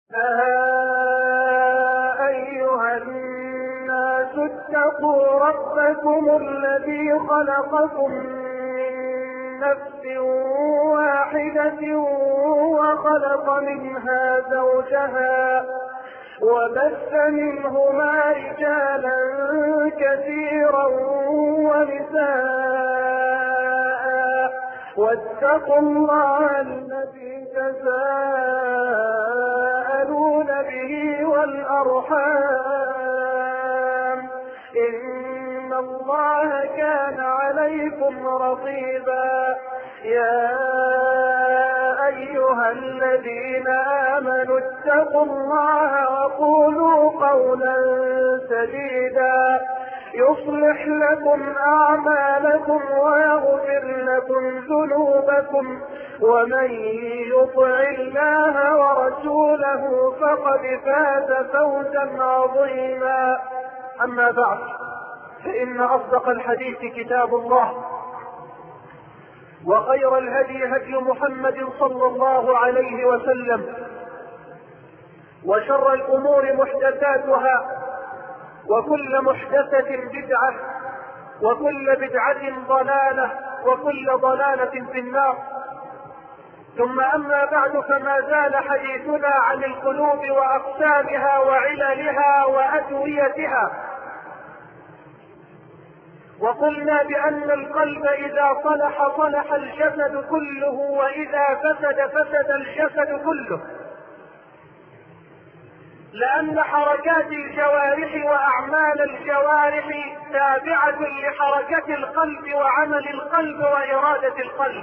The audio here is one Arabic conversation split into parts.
أيها الناس اتقوا ربكم الذي خلقكم من نفس واحدة وخلق منها زوجها وبث منهما رجالا كثيرا ونساء واتقوا الله الذي تساءلون به والأرحام إن الله كان عليكم رقيبا. يا أيها الذين آمنوا اتقوا الله وقولوا قولا سديدا يصلح لكم أعمالكم ويغفر لكم ذنوبكم ومن يطع الله ورسوله فقد فاز فوزا عظيما. أما بعد، فإن أصدق الحديث كتاب الله، وخير الهدي هدي محمد صلى الله عليه وسلم، وشر الأمور محدثاتها، وكل محدثة بدعة، وكل بدعة ضلالة، وكل ضلالة في النار. ثم أما بعد، فما زال حديثنا عن القلوب وأقسامها وعللها وأدويتها، وقلنا بأن القلب إذا صلح صلح الجسد كله، وإذا فسد فسد الجسد كله، لأن حركات الجوارح وأعمال الجوارح تابعة لحركة القلب وعمل القلب وإرادة القلب.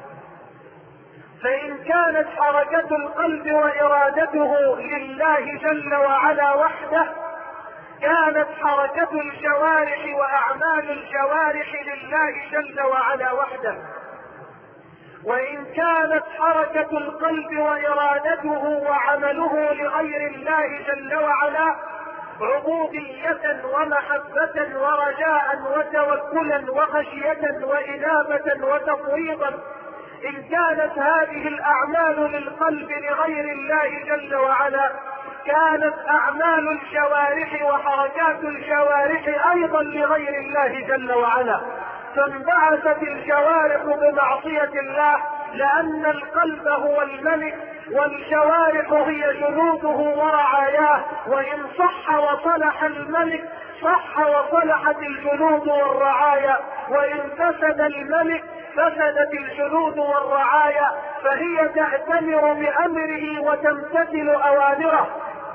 فإن كانت حركة القلب وإرادته لله جل وعلا وحده، كانت حركة الجوارح وأعمال الجوارح لله جل وعلا وحده. وإن كانت حركة القلب وإرادته وعمله لغير الله جل وعلا عبودية ومحبة ورجاء وتوكلا وخشية وإنابة وتفويضا، إن كانت هذه الأعمال للقلب لغير الله جل وعلا، كانت أعمال الجوارح وحركات الجوارح أيضا لغير الله جل وعلا. فانبعثت الجوارح بمعصية الله، لأن القلب هو الملك والجوارح هي جنوده ورعاياه. وإن صح وصلح الملك صح وصلحت الجنود والرعايا، وإن فسد الملك فسدت الجنود والرعايا، فهي تأتمر بأمره وتمتثل أوامره.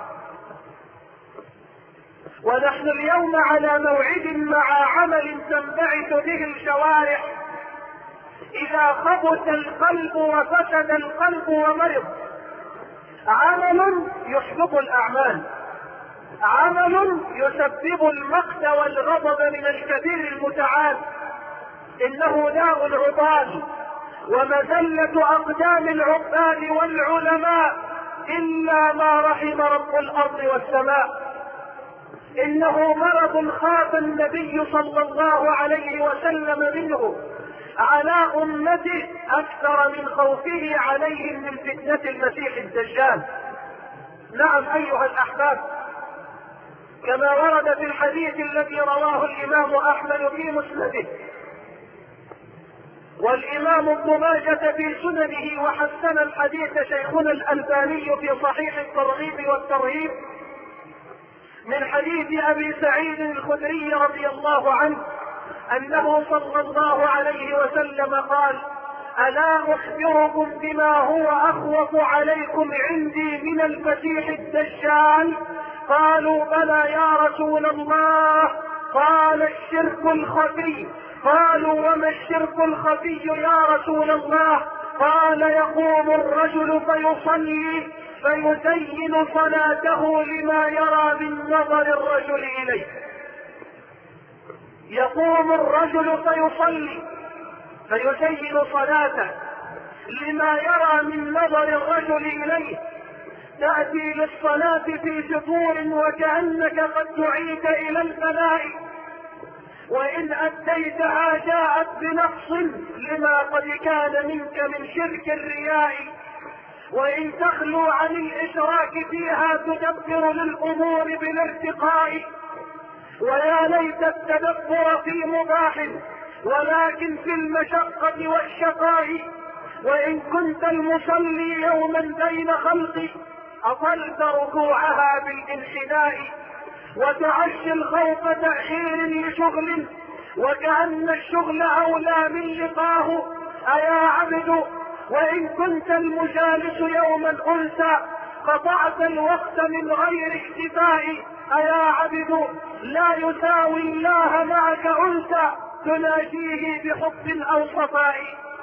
ونحن اليوم على موعد مع عمل تنبعث به الجوارح إذا خبث القلب وفسد القلب ومرض. عمل يحبط الأعمال، عمل يسبب المقت والغضب من الكبير المتعال، إنه داء العضال ومذلة أقدام العباد والعلماء إلا ما رحم رب الأرض والسماء. إنه مرض خاف النبي صلى الله عليه وسلم منه على أمته أكثر من خوفه عليهم من فتنة المسيح الدجال. نعم أيها الأحباب، كما ورد في الحديث الذي رواه الإمام أحمد في مسنده، والإمام ابن ماجة في سننه، وحسن الحديث شيخنا الألباني في صحيح الترغيب والترهيب، من حديث أبي سعيد الخدري رضي الله عنه أنه صلى الله عليه وسلم قال: ألا أخبركم بما هو أخوف عليكم عندي من المسيح الدجال؟ قالوا: بلى يا رسول الله. قال: الشرك الخفي. قالوا: وما الشرك الخفي يا رسول الله؟ قال: يقوم الرجل فيصلي فيزين صلاته لما يرى من نظر الرجل إليه. يقوم الرجل فيصلي فيزين صلاته لما يرى من نظر الرجل إليه. تأتي للصلاة في فتور وكأنك قد دعيت إلى الفناء، وإن أديتها جاءت بنقص لما قد كان منك من شرك الرياء. وإن تخلو عن الإشراك فيها تدبر للأمور بالارتقاء. ويا ليت التدبر في مباح ولكن في المشقة والشقاء. وإن كنت المصلي يوما بين خلقي أطلت ركوعها بالانحناء، وتعشي الخوف تأخير لشغل وكأن الشغل أولى من لقاه. أيا عبد وإن كنت المجالس يوما أنسى قطعت الوقت من غير اكتفاء. أيا عبد لا يساوي الله معك أنسى تناجيه بحب أو صفاء.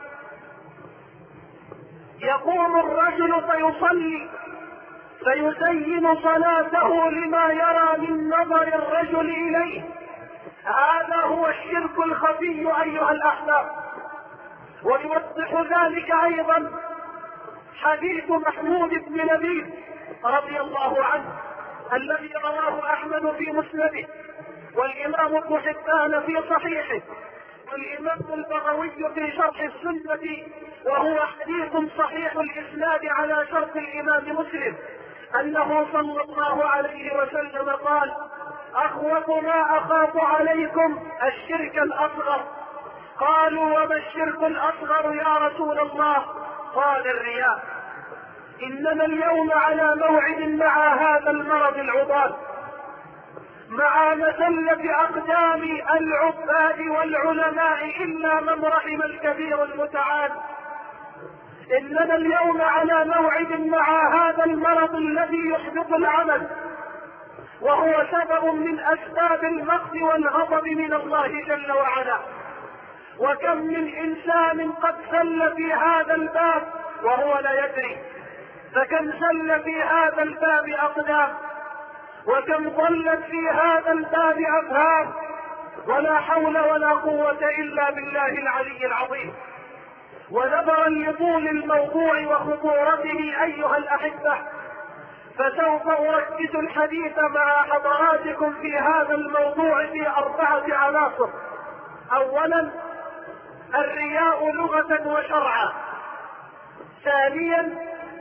يقوم الرجل فيصلي فيزين صلاته لما يرى من نظر الرجل إليه. هذا هو الشرك الخفي أيها الأحباب. ويوضح ذلك أيضا حديث محمود بن لبيد رضي الله عنه الذي رواه أحمد في مسنده، والإمام ابن حبان في صحيحه، والإمام البغوي في شرح السنة، وهو حديث صحيح الإسناد على شرط الإمام مسلم، أنه صلى الله عليه وسلم قال: أخوف ما أخاف عليكم الشرك الأصغر. قالوا: وما الشرك الأصغر يا رسول الله؟ قال: الرياء. إنما اليوم على موعد مع هذا المرض العضال، مع مزلة أقدام العباد والعلماء إلا من رحم الكبير المتعال. إننا اليوم على موعد مع هذا المرض الذي يحبط العمل، وهو سبب من أسباب المقت والغضب من الله جل وعلا. وكم من إنسان قد سل في هذا الباب وهو لا يدري، فكم سل في هذا الباب أقدام، وكم ضلت في هذا الباب أفهام، ولا حول ولا قوة إلا بالله العلي العظيم. ونظرا لطول الموضوع وخطورته أيها الأحبة، فسوف أركز الحديث مع حضراتكم في هذا الموضوع في 4 عناصر. أولا: الرياء لغة وشرعا. ثانيا: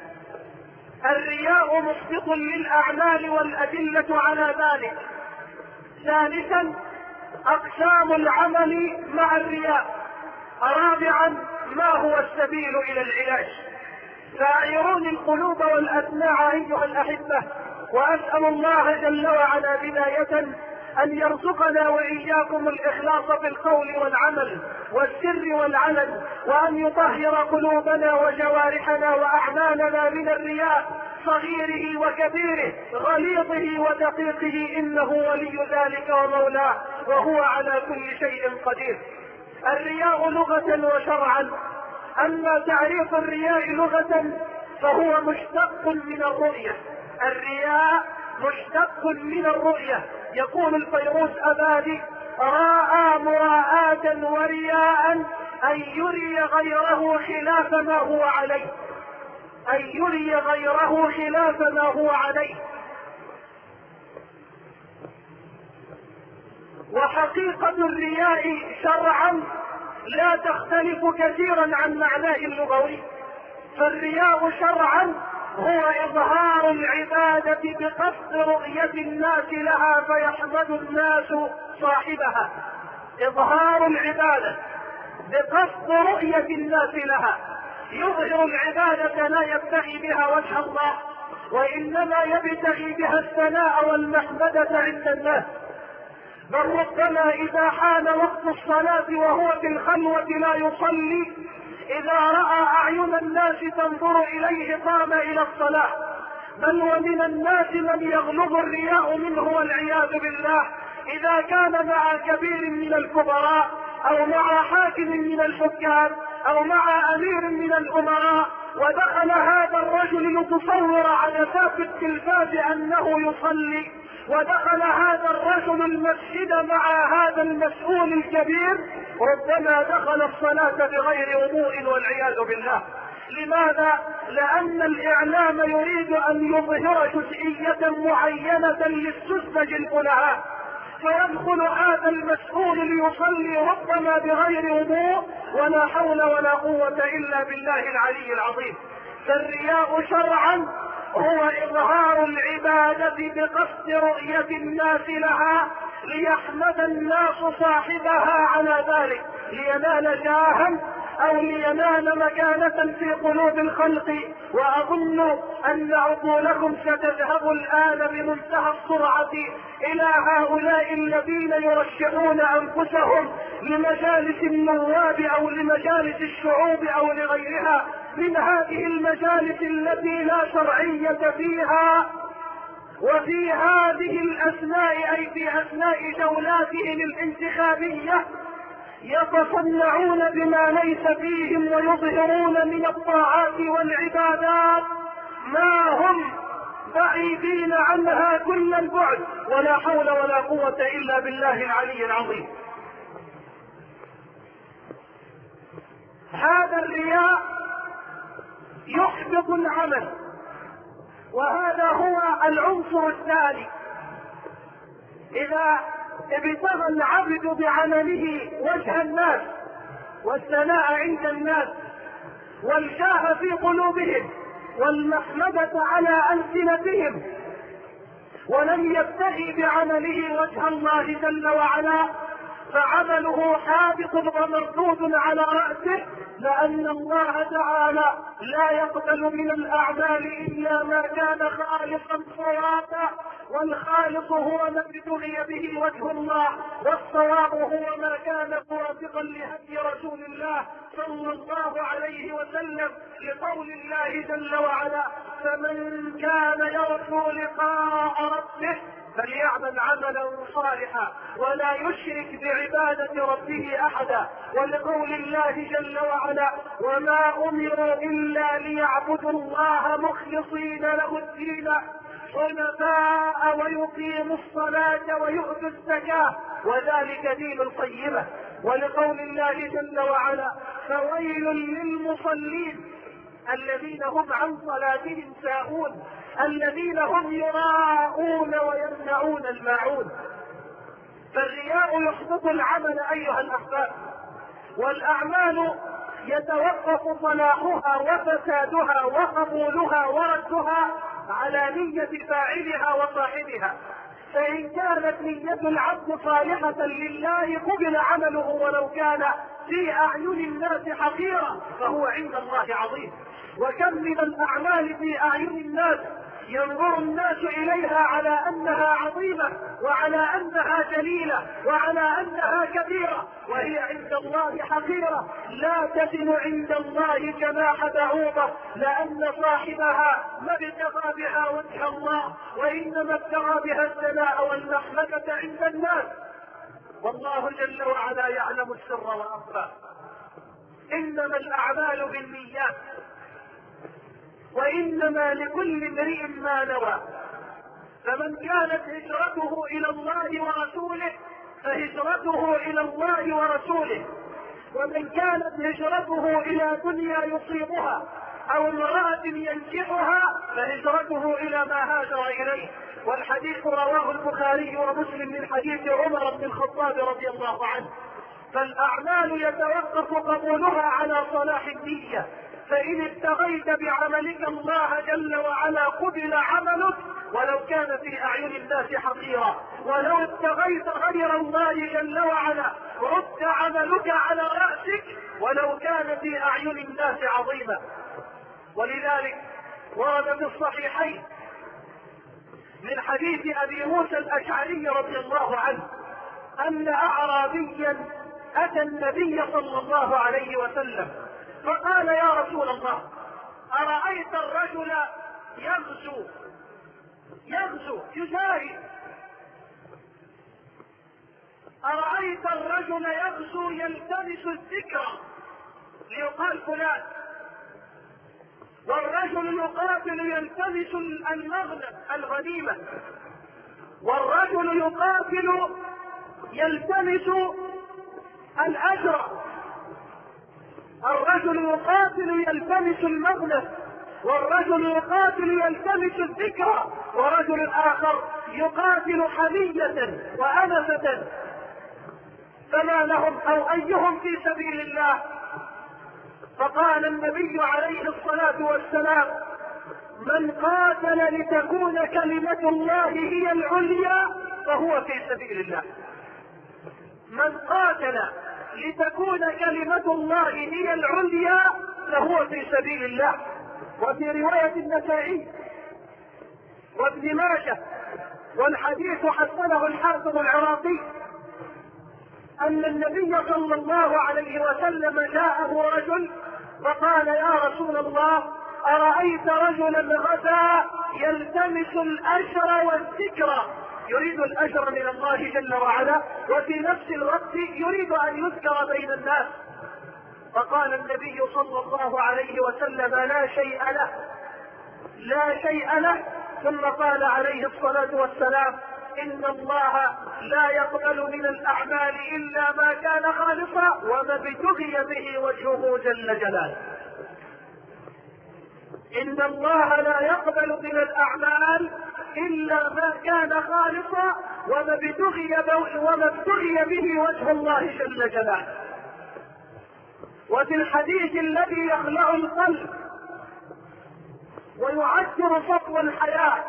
الرياء محبط للأعمال والأدلة على ذلك. ثالثا: أقسام العمل مع الرياء. رابعا: ما هو السبيل إلى العلاج. فأعيروني القلوب والأسماع أيها الأحبة، وأسأل الله جل وعلا بداية أن يرزقنا وإياكم الإخلاص في القول والعمل والسر والعلن، وأن يطهر قلوبنا وجوارحنا وأعمالنا من الرياء صغيره وكبيره، غليظه ودقيقه، إنه ولي ذلك ومولاه، وهو على كل شيء قدير. الرياء لغة وشرعا. أما تعريف الرياء لغة فهو مشتق من الرؤية. الرياء مشتق من الرؤية. يقول الفيروز أبادي: راء مراءة ورياء أن يري غيره خلاف ما هو عليه. أن يري غيره خلاف ما هو عليه. وحقيقة الرياء شرعا لا تختلف كثيرا عن معناه اللغوي. فالرياء شرعا هو إظهار العبادة بقصد رؤية الناس لها فيحمد الناس صاحبها. إظهار العبادة بقصد رؤية الناس لها، يظهر العبادة لا يبتغي بها وجه الله، وإنما يبتغي بها الثناء والمحمدة عند الناس. بل ربما إذا حان وقت الصلاة وهو في الخلوة لا يصلي، إذا رأى أعين الناس تنظر إليه قام إلى الصلاة. بل ومن الناس من يغلظ الرياء منه والعياذ بالله إذا كان مع كبير من الكبراء، أو مع حاكم من الحكام، أو مع أمير من الأمراء، ودخل هذا الرجل يتصور على ساق التلفاز أنه يصلي، ودخل هذا الرجل المسجد مع هذا المسؤول الكبير، ربما دخل الصلاة بغير وضوء والعياذ بالله. لماذا؟ لأن الإعلام يريد أن يظهر جزئية معينة للسذج الفلهاء، فيدخل هذا المسؤول ليصلي ربما بغير وضوء، ولا حول ولا قوة إلا بالله العلي العظيم. فالرياء شرعا هو إظهار العبادة بقصد رؤية الناس لها ليحمد الناس صاحبها على ذلك، لينال جاها أو لينال مكانة في قلوب الخلق. وأظن أن عقولكم ستذهب الآن بمنتهى السرعة إلى هؤلاء الذين يرشحون أنفسهم لمجالس النواب أو لمجالس الشعوب أو لغيرها من هذه المجالس التي لا شرعية فيها. وفي هذه الأثناء أي في أثناء جولاتهم الانتخابية يتصنعون بما ليس فيهم ويظهرون من الطاعات والعبادات ما هم بعيدين عنها كل البعد، ولا حول ولا قوة إلا بالله العلي العظيم. هذا الرياء يحبط العمل، وهذا هو العنصر الثاني. إذا ابتغى العبد بعمله وجه الناس والثناء عند الناس والجاه في قلوبهم والمحمدة على ألسنتهم ولم يبتغي بعمله وجه الله جل وعلا فعمله حابط ومردود على رأسه، لأن الله تعالى لا يقبل من الأعمال إلا ما كان خالصا صوابا، والخالص هو ما ابتغي به وجه الله، والصواب هو ما كان موافقا لهدي رسول الله صلى الله عليه وسلم، لقول الله جل وعلا: فمن كان يرجو لقاء ربه فليعمل عملا صالحا ولا يشرك بعبادة ربه أحدا، ولقول الله جل وعلا: وما أمروا إلا ليعبدوا الله مخلصين له الدين حنفاء ويقيموا الصلاة ويؤتوا الزكاة وذلك دين القيمة. ولقول الله جل وعلا: فويل للمصلين الذين هم عن صلاتهم ساهون الذين هم يراءون ويمنعون الماعون. فالرياء يحبط العمل أيها الأحباب، والأعمال يتوقف صلاحها وفسادها وقبولها وردها على نية فاعلها وصاحبها، فإن كانت نية العبد صالحة لله قبل عمله ولو كان في أعين الناس حقيرا فهو عند الله عظيم. وكم من الأعمال في أعين الناس ينظر الناس إليها على أنها عظيمة وعلى أنها جليلة وعلى أنها كبيرة، وهي عند الله حقيرة لا تزن عند الله جناح بعوضة، لأن صاحبها ما ابتغى بها وجه الله وإنما ابتغى بها الثناء والمحمدة عند الناس، والله جل وعلا يعلم السر وأخفى. إنما الأعمال بالنيات وإنما لكل امرئ ما نوى، فمن كانت هجرته إلى الله ورسوله فهجرته إلى الله ورسوله، ومن كانت هجرته إلى دنيا يصيبها أو امرأة ينكحها فهجرته إلى ما هاجر إليه. والحديث رواه البخاري ومسلم من حديث عمر بن الخطاب رضي الله عنه. فالأعمال يتوقف قبولها على صلاح النية، فإن ابتغيت بعملك الله جل وعلا قبل عملك ولو كان في أعين الناس حقيرا، ولو ابتغيت غير الله جل وعلا رد عملك على رأسك ولو كان في أعين الناس عظيما. ولذلك ورد في الصحيحين من حديث أبي موسى الأشعري رضي الله عنه أن أعرابيا أتى النبي صلى الله عليه وسلم فقال: يا رسول الله، أرأيت الرجل يغزو يجاهد، أرأيت الرجل يغزو يلتمس الذكر ليقال فلان، والرجل يقاتل يلتمس المغنم الغنيمة، والرجل يقاتل يلتمس الأجر، الرجل يقاتل يلتمس المغنم، والرجل يقاتل يلتمس الذكرى، ورجل آخر يقاتل حمية وأنفة، فما لهم أو أيهم في سبيل الله؟ فقال النبي عليه الصلاة والسلام: من قاتل لتكون كلمة الله هي العليا فهو في سبيل الله. من قاتل لتكون كلمة الله هي العليا فهو في سبيل الله. وفي رواية النسائي وابن ماجه والحديث حسنه الحافظ العراقي أن النبي صلى الله عليه وسلم جاءه رجل فقال: يا رسول الله، أرأيت رجلا غدا يلتمس الأجر والذكر، يريد الأجر من الله جل وعلا وفي نفس الوقت يريد أن يذكر بين الناس. فقال النبي صلى الله عليه وسلم: لا شيء له، لا شيء له. ثم قال عليه الصلاة والسلام: إن الله لا يقبل من الأعمال إلا ما كان خالصا وما ابتغي به وجهه جل جلاله. إن الله لا يقبل من الأعمال إلا ما كان خالصا وما ابتغي به وجه الله جل جلاله. وفي الحديث الذي يخلع القلب ويعكر سطو الحياة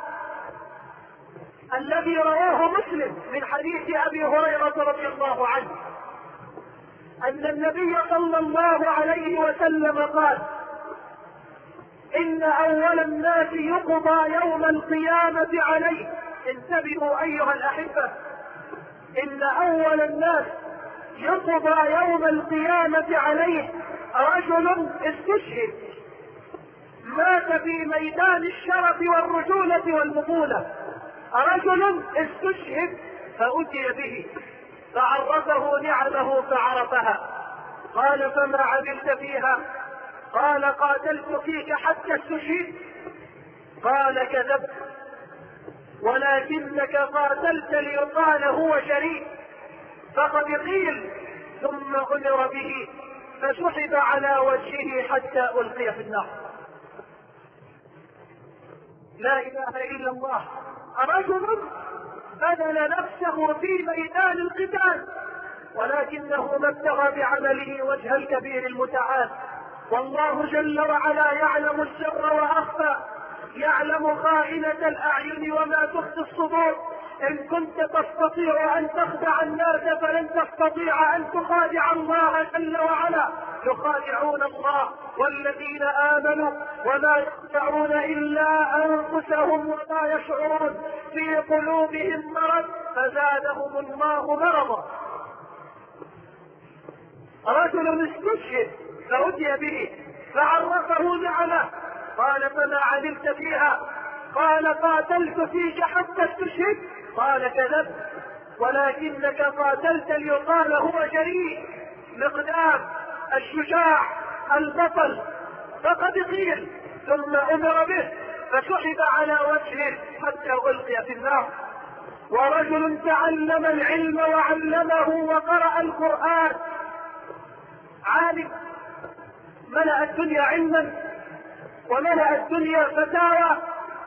الذي رواه مسلم من حديث أبي هريرة رضي الله عنه أن النبي صلى الله عليه وسلم قال: إن أول الناس يقضى يوم القيامة عليه. انتبهوا أيها الأحبة، إن أول الناس يقضى يوم القيامة عليه رجل استشهد، مات في ميدان الشرف والرجولة والبطولة. رجل استشهد فأتي به فعرفه نعمه فعرفها. قال: فما عملت فيها؟ قال: قاتلت فيك حتى استشهدت. قال: كذبت، ولكنك قاتلت ليقال هو شريك. فقد قيل. ثم أمر به فسحب على وجهه حتى ألقي في النار. لا إله إلا الله. رجل بذل نفسه في ميدان القتال ولكنه ما ابتغى بعمله وجه الكبير المتعال. والله جل وعلا يعلم السر وأخفى، يعلم خائنة الأعين وما تخفي الصدور. إن كنت تستطيع أن تخدع الناس فلن تستطيع أن تخادع الله جل وعلا. يخادعون الله والذين آمنوا وما يخدعون إلا أنفسهم وما يشعرون. في قلوبهم مرض فزادهم الله مرضا. رجل استشهد فأتي به فعرفه نعمه. قال: فما عملت فيها؟ قال: قاتلت فيك حتى استشهد. قال: كذبت، ولكنك قاتلت ليقال هو جريء. مقدام الشجاع البطل. فقد قيل. ثم أمر به فسحب على وجهه حتى ألقي في النار. ورجل تعلم العلم وعلمه وقرأ القرآن، عالم ملأ الدنيا علما وملأ الدنيا فتاوى،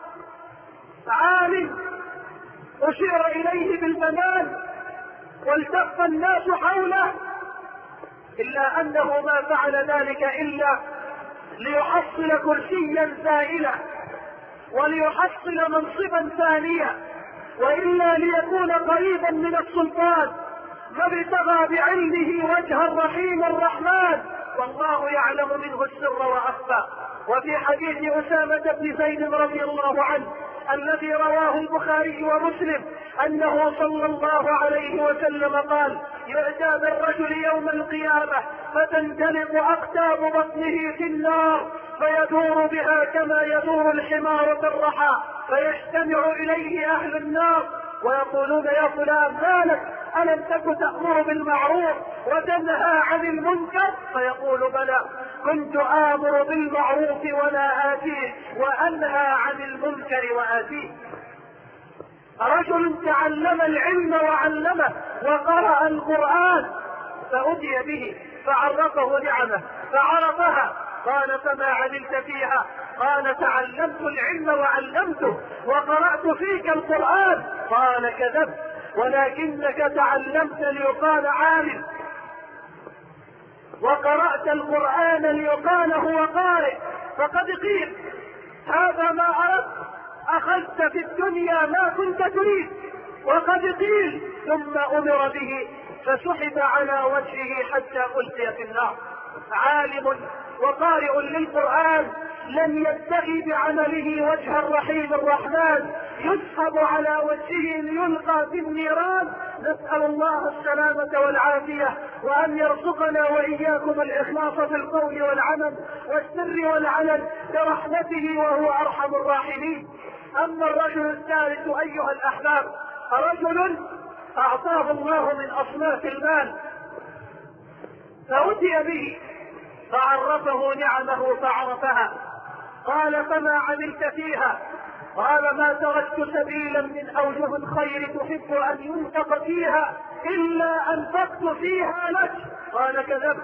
عالم أشير إليه بالمنام والتف الناس حوله، إلا أنه ما فعل ذلك إلا ليحصل كرسيا زائلا وليحصل منصبا ثانيا، وإلا ليكون قريبا من السلطان. ما ابتغى بعلمه وجه الرحيم الرحمن، والله يعلم منه السر وأخفى. وفي حديث أسامة بن زيد رضي الله عنه الذي رواه البخاري ومسلم أنه صلى الله عليه وسلم قال: يؤتى بالرجل يوم القيامة فتندلق أقتاب بطنه في النار فيدور بها كما يدور الحمار في الرحى، فيجتمع إليه أهل النار ويقولون: يا فلان ما لك؟ ألم تك تأمر بالمعروف وتنهى عن المنكر؟ فيقول: بلى، كنت آمر بالمعروف ولا آتيه وأنهى عن المنكر وآتيه. رجل تعلم العلم وعلمه وقرأ القرآن فأتي به فعرفه نعمه فعرفها. قال: فما عملت فيها؟ قال: تعلمت العلم وعلمته وقرأت فيك القرآن. قال: كذبت، ولكنك تعلمت ليقال عالم. وقرأت القرآن ليقال هو قارئ فقد قيل هذا ما أردت، أخذت في الدنيا ما كنت تريد وقد قيل، ثم أمر به فسحب على وجهه حتى ألقي في النار. عالم وقارئ للقرآن لم يبتغي بعمله وجه الرحيم الرحمن يسحب على وجهه ليلقى في النيران. نسأل الله السلامة والعافية، وأن يرزقنا وإياكم الإخلاص في القول والعمل والسر والعلن برحمته وهو أرحم الراحمين. أما الرجل الثالث أيها الأحباب، رجل أعطاه الله من أصناف المال فأتي به فعرفه نعمه فعرفها، قال فما عملت فيها؟ قال ما تركت سبيلا من أوجه الخير تحب أن ينفق فيها إلا أنفقت فيها لك. قال كذبت،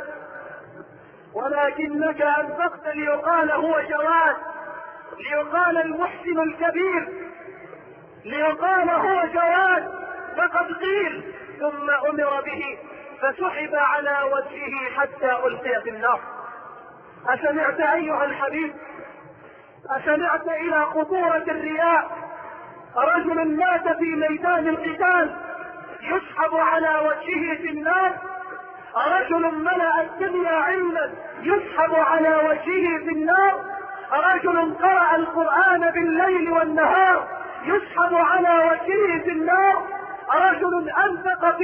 ولكنك أنفقت ليقال هو جواد، ليقال المحسن الكبير، ليقال هو جواد فقد قيل. ثم أمر به فسحب على وجهه حتى ألقي في النار. أسمعت أيها الحبيب؟ أسمعت إلى خطورة الرياء؟ رجل مات في ميدان القتال يسحب على وجهه في النار، رجل ملأ الدنيا علما يسحب على وجهه في النار، رجل قرأ القرآن بالليل والنهار يسحب على وجهه في النار، رجل أنفق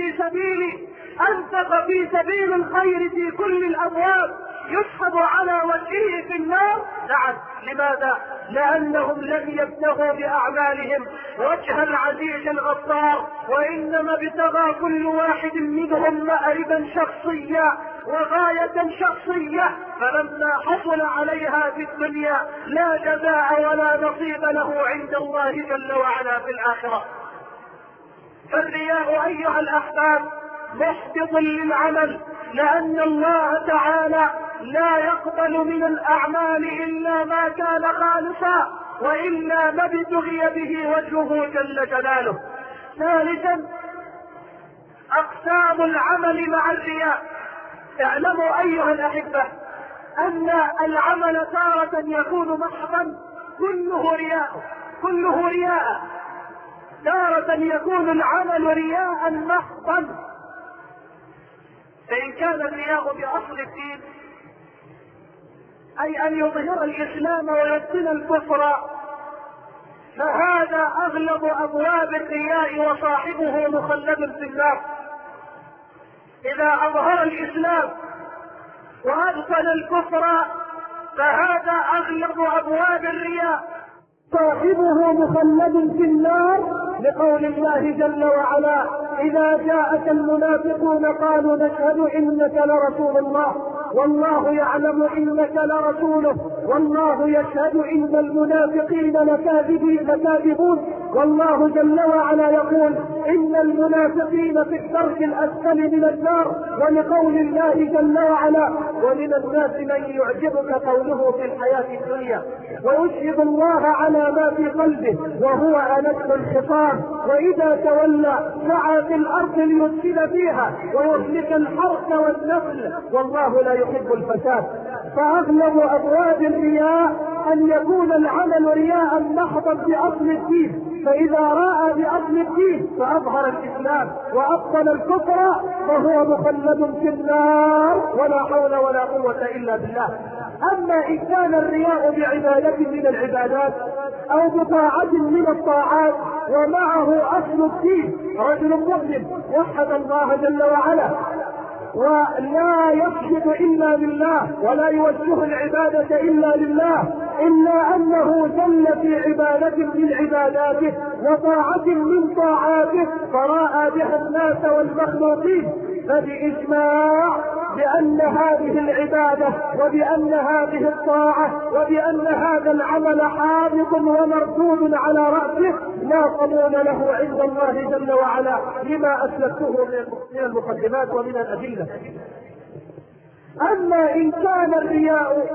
في سبيل الخير في كل الأبواب يسحب على وجهه في النار. نعم، لماذا؟ لأنهم لم يبتغوا بأعمالهم وجه العزيز الغفار، وإنما ابتغى كل واحد منهم مآربا شخصية وغاية شخصية، فلما حصل عليها في الدنيا لا جزاء ولا نصيب له عند الله جل وعلا في الآخرة. فالرياء أيها الأحباب محبط للعمل، لأن الله تعالى لا يقبل من الأعمال إلا ما كان خالصا، وإلا ما ابتغي به وجهه جل جلاله. ثالثا، أقسام العمل مع الرياء. اعلموا أيها الأحبة أن العمل تارة يكون محضا كله رياء، تارة يكون العمل رياء محضا. فإن كان الرياء بأصل الدين أي أن يظهر الإسلام ويبطن الكفر، فهذا أغلب أبواب الرياء وصاحبه مخلد في النار. إذا أظهر الإسلام وأبطن الكفر فهذا أغلب أبواب الرياء، صاحبه مخلد في النار، لقول الله جل وعلا إذا جاءك المنافقون قالوا نشهد إنك لرسول الله والله يعلم إنك لرسوله والله يشهد إن المنافقين لكاذبون. والله جل وعلا يقول إن المنافقين في الدرك الأسفل من النار. ولقول الله جل وعلا ومن الناس من يعجبك قوله في الحياة الدنيا ويشهد الله على ما في قلبه وهو ألد الخصام وإذا تولى سعى في الأرض ليفسد فيها ويهلك الحرث والنسل والله لا يحب الفساد. فأغلب أبواب الرياء أن يكون العمل رياء محضا بأصل الدين، فإذا رأى بأصل الدين فأظهر الإسلام وأبطل الكفر فهو مخلد في النار ولا حول ولا قوة إلا بالله. أما إن كان الرياء بعبادة من العبادات أو بطاعة من الطاعات ومعه أصل الدين، رجل مؤمن وحد الله جل وعلا ولا يسجد إلا لله ولا يوجه العبادة إلا لله، إلا أنه جل في عبادة من عباداته وطاعة من طاعاته فرأى بها الناس والمخلوقين، فبإجماع بأن هذه العبادة وبأن هذه الطاعة وبأن هذا العمل حابط ومردود على رأسه لا قبول له عند الله جل وعلا لما أسلكته من المقدمات ومن الأدلة. أما إن كان الرياء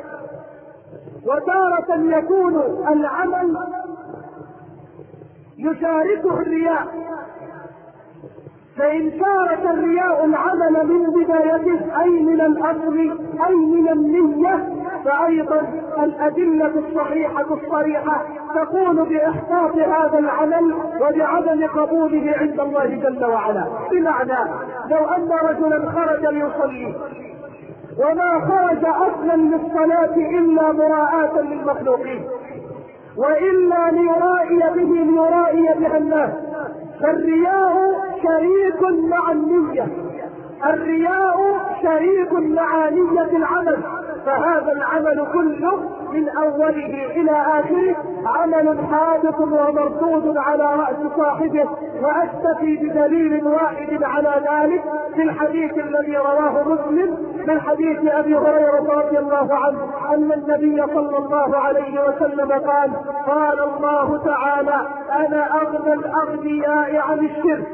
وتارة يكون العمل يشاركه الرياء، فإن تارك الرياء العمل من بدايته أي من الأصل أي من النية، فأيضا الأدلة الصحيحة الصريحة تقول بإحباط هذا العمل وبعدم قبوله عند الله جل وعلا. بمعنى لو أن رجلا خرج ليصلي وما خرج أصلا للصلاة إلا مراعاة للمخلوقين وإلا ليرائي بها الناس، فالرياء شريك مع النية، الرياء شريك مع نية العمل، فهذا العمل كله من أوله إلى آخره عمل حادث ومردود على رأس صاحبه. وأكتفي بدليل واحد على ذلك في الحديث الذي رواه مسلم من حديث أبي هريرة رضي الله عنه أن النبي صلى الله عليه وسلم قال: قال الله تعالى: أنا أغنى الأغنياء عن الشرك،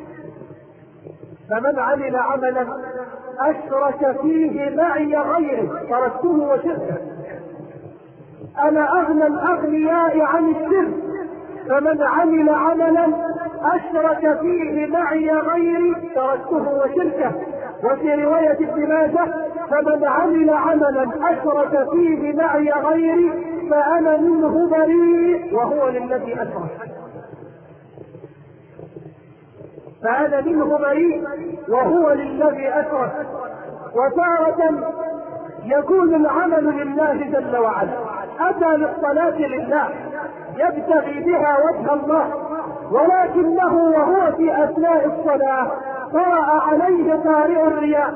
فمن عمل عملا أشرك فيه معي غيره تركته وشركه. أنا أغنى الأغنياء عن الشرك، فمن عمل عملا أشرك فيه معي غيري تركته وشركه. وفي رواية ابن ماجه: فمن عمل عملا أشرك فيه معي غيري فأنا منه بريء وهو للذي أشرك. فأنا منه بريء وهو للذي أشرك. وتارة يكون العمل لله جل وعلا، أتى للصلاة لله يبتغي بها وجه الله، ولكنه وهو في أثناء الصلاة طرأ عليه طارئ الرياء،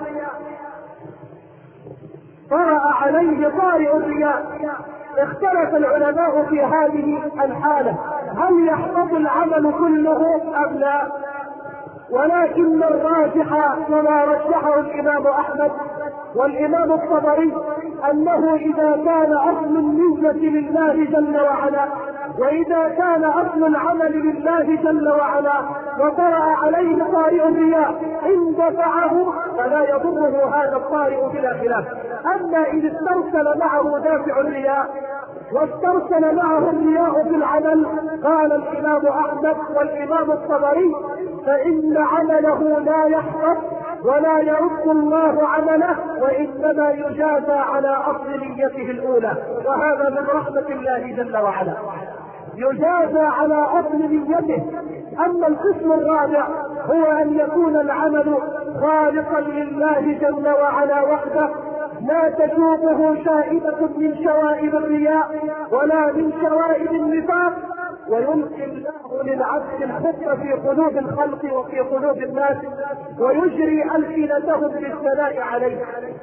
اختلف العلماء في هذه الحالة هل يحبط العمل كله أم لا، ولكن الراجح كما رجحه الإمام أحمد والإمام الطبري أنه إذا كان أصل النية لله جل وعلا، وإذا كان أصل العمل لله جل وعلا وطرأ عليه طارئ الرياء إن دفعه فلا يضره هذا الطارئ بلا خلاف. أما إذ استرسل معه دافع الرياء واسترسل معه الرياء في العمل، قال الإمام أحمد والإمام الطبري: فإن عمله لا يحبط ولا يرد الله عمله، وإنما يجازى على أصل نيته الأولى، وهذا من رحمة الله جل وعلا، يجازى على أصل نيته. أما القسم الرابع هو أن يكون العمل خالصا لله جل وعلا وحده، لا تشوبه شائبة من شوائب الرياء ولا من شوائب النفاق، ويلقي الله للعبد الحب في قلوب الخلق وفي قلوب الناس ويجري ألسنتهم بالثناء عليه،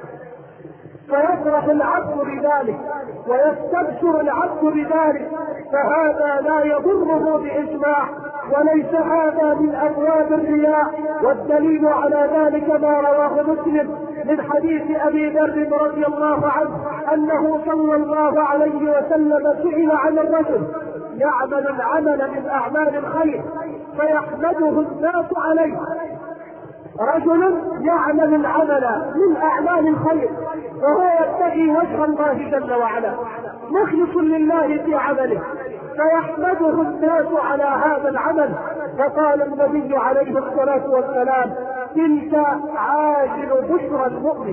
فيفرح العبد بذلك ويستبشر العبد بذلك، فهذا لا يضره بإجماع، وليس هذا من أبواب الرياء. والدليل على ذلك ما رواه مسلم من حديث أبي ذر رضي الله عنه أنه صلى الله عليه وسلم سئل عن الرجل يعمل العمل من أعمال الخير فيحمده الناس عليه، رجل يعمل العمل من أعمال الخير وهو يبتغي وجه الله جل وعلا مخلص لله في عمله، فيحمده الناس على هذا العمل، فقال النبي عليه الصلاة والسلام: تلك عاجل بشرى المؤمن،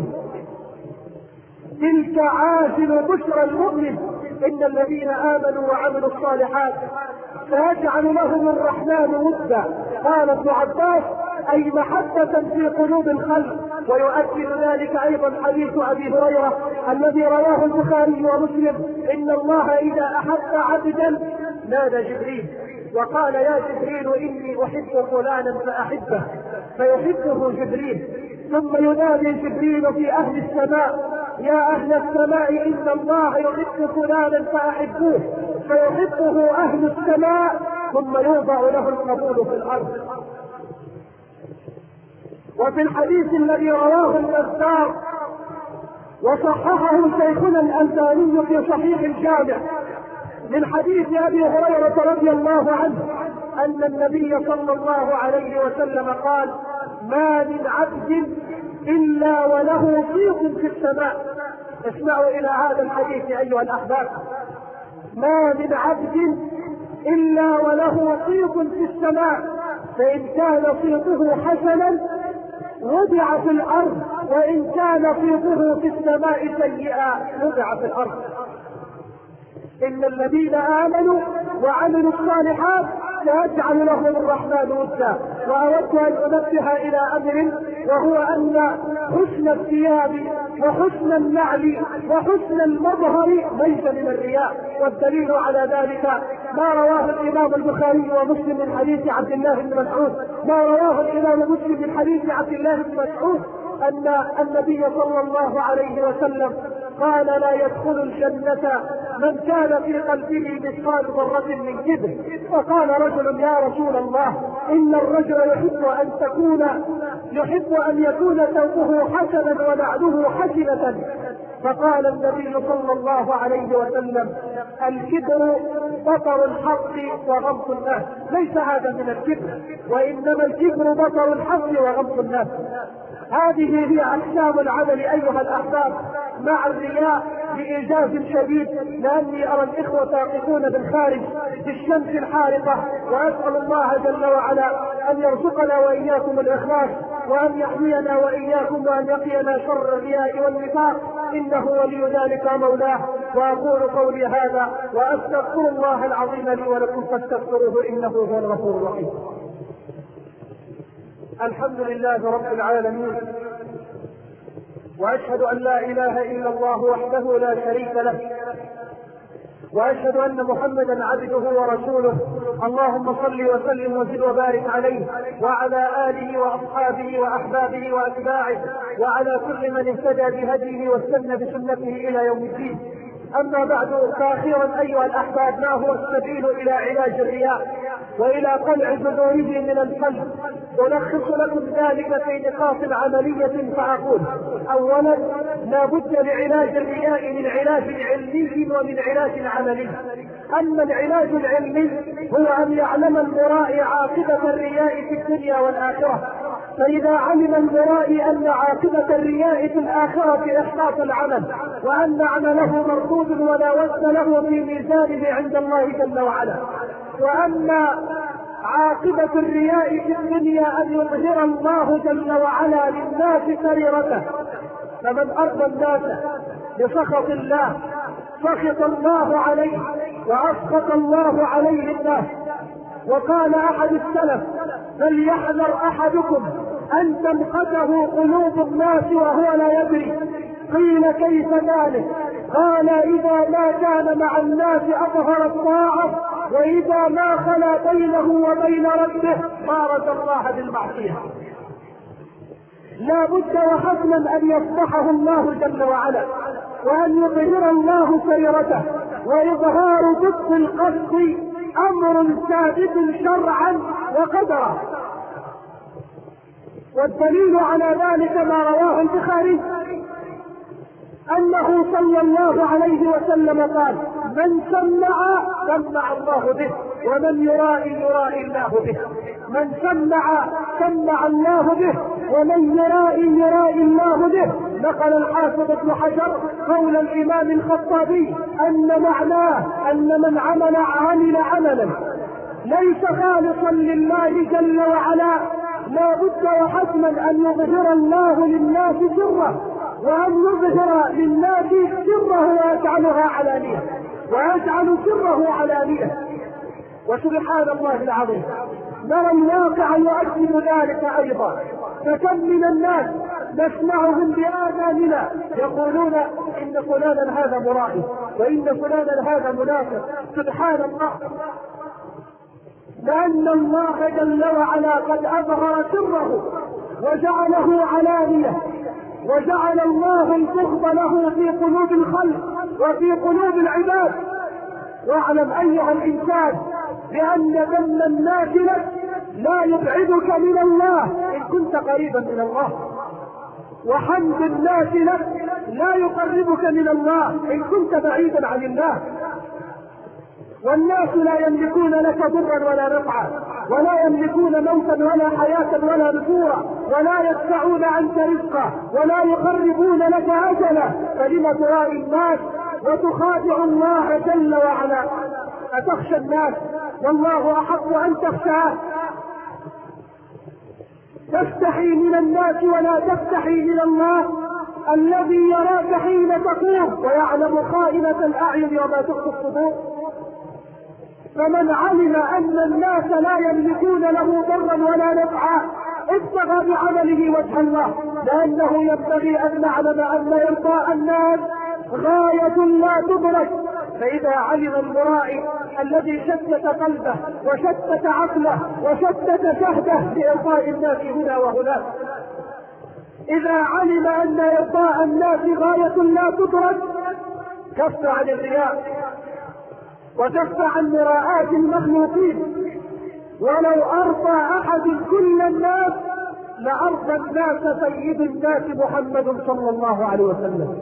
تلك عاجل بشرى المؤمن، إن الذين آمنوا وعملوا الصالحات سيجعل لهم الرحمن ودا. قال ابن عباس: أي محبة في قلوب الخلق. ويؤكد ذلك أيضا حديث أبي هريرة الذي رواه البخاري ومسلم: إن الله إذا أحب عبدا نادى جبريل وقال: يا جبريل إني أحب فلانا فأحبه، فيحبه جبريل، ثم ينادي جبريل في أهل السماء: يا أهل السماء إن الله يحب فلانا فأحبوه، فيحبه أهل السماء، ثم يوضع له القبول في الأرض. وفي الحديث الذي رواه البزار وصححه شيخنا الألباني في صحيح الجامع من حديث أبي هريرة رضي الله عنه أن النبي صلى الله عليه وسلم قال: ما من عبد إلا وله صيغ في السماء. اسمعوا إلى هذا الحديث أيها الأحباب: ما من عبد إلا وله صيغ في السماء فإن كان صيته حسنا وضع في الأرض، وإن كان صيته في السماء سيئا وضع في الأرض. إن الذين آمنوا وعملوا الصالحات سيجعل لهم الرحمن ودا. وأردت أن أنبه إلى أمر، وهو أن حسن الثياب وحسن النعل وحسن المظهر ليس من الرياء، والدليل على ذلك ما رواه الإمام البخاري ومسلم من حديث عبد الله بن مسعود، ما رواه الإمام مسلم من حديث عبد الله بن مسعود أن النبي صلى الله عليه وسلم قال: لا يدخل الجنة من كان في قلبه مثقال ذرة من كبر. فقال رجل: يا رسول الله، إن الرجل يحب أن يكون ثوبه حسنا ونعله حسنة. فقال النبي صلى الله عليه وسلم: الكبر بطر الحق وغمط الناس. ليس هذا من الكبر، وإنما الكبر بطر الحق وغمط الناس. هذه هي أقسام العمل أيها الأحباب مع الرياء بإيجاز شديد، لأني أرى الإخوة يقفون بالخارج في الشمس الحارقة، وأسأل الله جل وعلا أن يرزقنا وإياكم الإخلاص، وأن يحمينا وإياكم، وأن يقينا شر الرياء والنفاق، إنه ولي ذلك مولاه. وأقول قولي هذا وأستغفر الله العظيم لي ولكم فاستغفروه إنه هو الغفور الرحيم. الحمد لله رب العالمين، وأشهد أن لا إله إلا الله وحده لا شريك له، وأشهد أن محمدا عبده ورسوله. اللهم صل وسلم وزد وبارك عليه وعلى آله وأصحابه وأحبابه وأتباعه وعلى كل من اهتدى بهديه واستنى بسنته إلى يوم الدين. أما بعد، فأخيرا أيها الأحباب، ما هو السبيل إلى علاج الرياء وإلى قلع جذوره من القلب؟ ألخص لكم ذلك في نقاط عملية فأقول: أولا، لا بد لعلاج الرياء من علاج علمي ومن علاج عملي. أما العلاج العلمي هو أن يعلم المرائي عاقبة الرياء في الدنيا والآخرة. فإذا علم المرائي أن عاقبة الرياء في الآخرة إحباط العمل، وأن عمله مردود ولا وزن له في ميزانه عند الله جل وعلا، وأن عاقبة الرياء في الدنيا أن يظهر الله جل وعلا للناس سريرته. فمن أرضى الناس بسخط الله سخط الله عليه وأسخط الله عليه الناس. وقال أحد السلف: فليحذر أحدكم أن تمقته قلوب الناس وهو لا يدري. قيل: كيف ذلك؟ قال: إذا ما كان مع الناس أظهر الطاعة، وإذا ما خلا بينه وبين ربه بارز الله بالمعصية. لا بد وحتما أن يفضحه الله جل وعلا، وأن يظهر الله سيرته. وإظهار ضد القصد أمر ثابت شرعا وقدرا، والدليل على ذلك ما رواه البخاري أنه صلى الله عليه وسلم قال: من سمع سمع الله به، ومن يرائي يرائي الله به. من سمع سمع الله به، ومن يرائي يرائي الله به. نقل الحافظ ابن حجر قول الإمام الخطابي أن معناه أن من عمل عملا ليس خالصا لله جل وعلا، لا بد وحتما أن يظهر الله للناس سره، وأن يظهر للناس سره ويجعلها علانية، ويجعل سره علانية. وسبحان الله العظيم، نرى الواقع يؤكد ذلك أيضا. فكم من الناس نسمعهم بآذاننا يقولون: إن فلانا هذا مرائي، وإن فلانا هذا منافق. سبحان الله، لأن الله جل وعلا قد أظهر سره وجعله علانية، وجعل الله البغض له في قلوب الخلق وفي قلوب العباد. واعلم أيها الإنسان بأن ذم الناس لك لا يبعدك من الله إن كنت قريبا من الله، وحمد الناس لك لا يقربك من الله إن كنت بعيدا عن الله. والناس لا يملكون لك ضرا ولا نفعا، ولا يملكون موتا ولا حياة ولا نفورا، ولا يدفعون عنك رزقا، ولا يقربون لك أجلا. فلم ترائي الناس وتخادع الله جل وعلا؟ أتخشى الناس والله أحق أن تخشاه؟ تستحي من الناس ولا تستحي من الله الذي يراك حين تقوم ويعلم خائنة الأعين وما تخفي الصدور. فمن علم أن الناس لا يملكون له ضرا ولا نفعا ابتغى بعمله وجه الله، لأنه ينبغي أن نعلم أن إرضاء الناس غاية لا تدرك. فإذا علم المرائي الذي شتت قلبه وشتت عقله وشتت شهده لإرضاء الناس هنا وهناك، إذا علم أن إرضاء الناس غاية لا تدرك كف عن الرياء وكف عن مراءات المخلوقين. ولو أرضى أحد كل الناس لأرضى الناس سيد الناس محمد صلى الله عليه وسلم.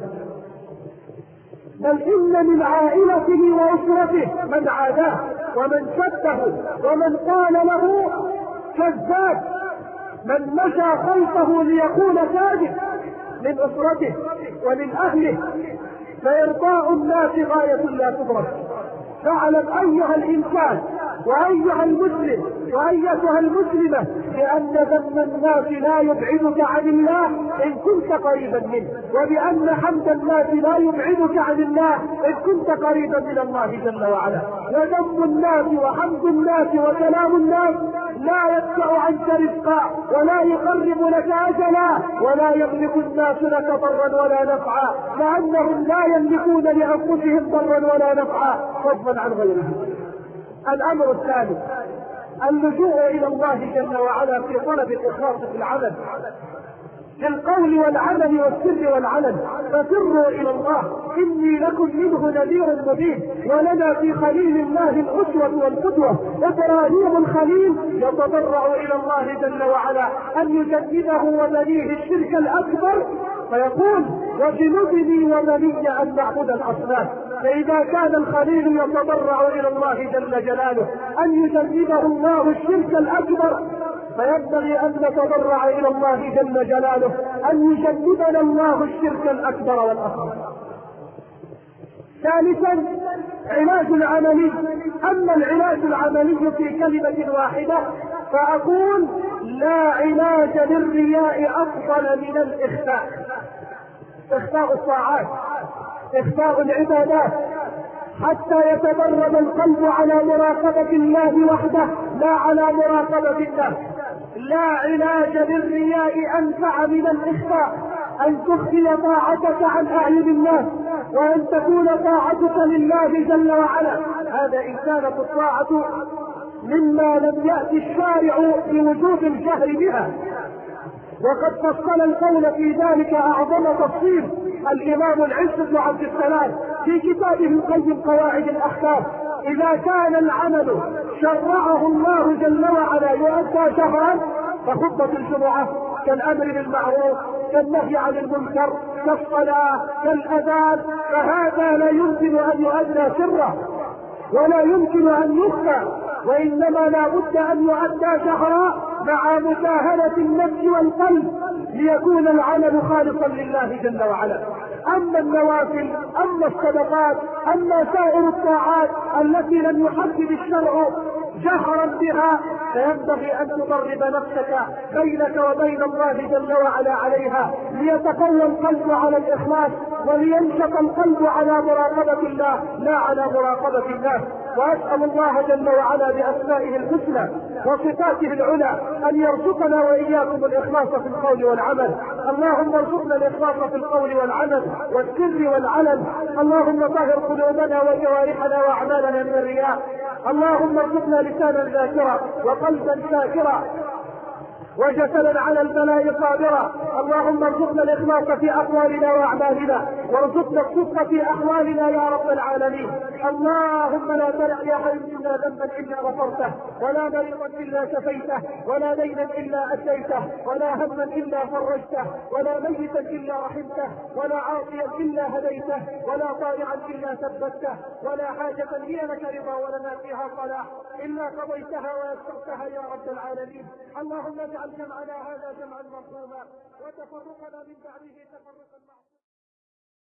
بل إن من عائلته وأسرته من عاداه ومن شده ومن قال له كذاب، من مشى خلفه ليكون كاذب من أسرته ومن أهله. فإرضاء الناس غاية لا تدرك. فاعلم أيها الإنسان وأيها المسلم وأيتها المسلمة بأن ذم الناس لا يبعدك عن الله إن كنت قريبا منه، وبأن حمد الناس لا يبعدك عن الله إن كنت قريبا من الله جل وعلا. وذم الناس وحمد الناس وكلام الناس لا يدفع عنك رزقا ولا يقرب لك أجلا ولا يملك الناس لك ضرا ولا نفعا، لأنهم لا يملكون لأنفسهم ضرا ولا نفعا فضلا عن غيرهم. الأمر الثالث اللجوء إلى الله جل وعلا في طلب الإخلاص في العمل، في القول والعمل والسر والعلن. فسروا إلى الله إني لكم منه نذير مبين. ولنا في خليل الله الأسوة والقدوة. إبراهيم الخليل يتضرع إلى الله جل وعلا أن يجنبه وبنيه الشرك الأكبر، فيقول وجنبني وبني أن نعبد الأصنام. فإذا كان الخليل يتضرع إلى الله جل جلاله أن يجنبه الله الشرك الأكبر، فينبغي أن نتضرع إلى الله جل جلاله أن يجنبنا الله الشرك الأكبر والأصغر. ثالثا علاج العملي. أما العلاج العملي في كلمة واحدة فأقول لا علاج للرياء أفضل من الإخفاء. إخفاء الطاعات، إخفاء العبادات، حتى يتدرب القلب على مراقبة الله وحده لا على مراقبة الناس. لا علاج للرياء أنفع من الإخفاء. أن تخفي طاعتك عن أعين الناس وأن تكون طاعتك لله جل وعلا. هذا إن كانت الطاعة مما لم يأتي الشارع بوجوب الجهر بها، وقد فصل القول في ذلك أعظم تفصيل الإمام العز بن عبد السلام في كتابه القيم قواعد الأحكام. إذا كان العمل شرعه الله جل وعلا يؤدى شهرا فخطبة الجمعة كالأمر بالمعروف كالنهي عن المنكر كالصلاة كالأذان، فهذا لا يمكن أن يؤدى سرا ولا يمكن أن يخفى، وإنما لا بد أن يؤدى شهرا مع مجاهدة النفس والقلب ليكون العمل خالصا لله جل وعلا. أما النوافل، أما الصدقات، أما سائر الطاعات التي لم يحدد الشرع جهرا بها فينبغي أن تضرب نفسك بينك وبين الله جل وعلا عليها ليتقوى القلب على الإخلاص ولينشط القلب على مراقبة الله لا على مراقبة الناس. وأسأل الله جل وعلا بأسمائه الحسنى وصفاته العلى أن يرزقنا وإياكم الإخلاص في القول والعمل. اللهم ارزقنا الإخلاص في القول والعمل والسر والعلن. اللهم طهر قلوبنا وجوارحنا وأعمالنا من الرياء. اللهم ارزقنا لسانا ذاكرا وقلبا شاكرا وجسدا على البلاء صابرا. اللهم ارزقنا الإخلاص في أقوالنا وأعمالنا وارزقنا الصدق في أحوالنا يا رب العالمين. اللهم لا تدع يا حي منا ذنبا إلا غفرته ولا مريضا إلا شفيته ولا دينا إلا أديته ولا هما إلا فرجته ولا ميتا إلا رحمته ولا عاصيا إلا هديته ولا طائعا إلا ثبته ولا حاجة هي لك رضا ولنا فيها صلاح إلا قضيتها ويسرتها يا رب العالمين. اللهم اجعل جمعنا هذا جمعا مرحوما وتفرقنا من بعده تفرقا معصوما.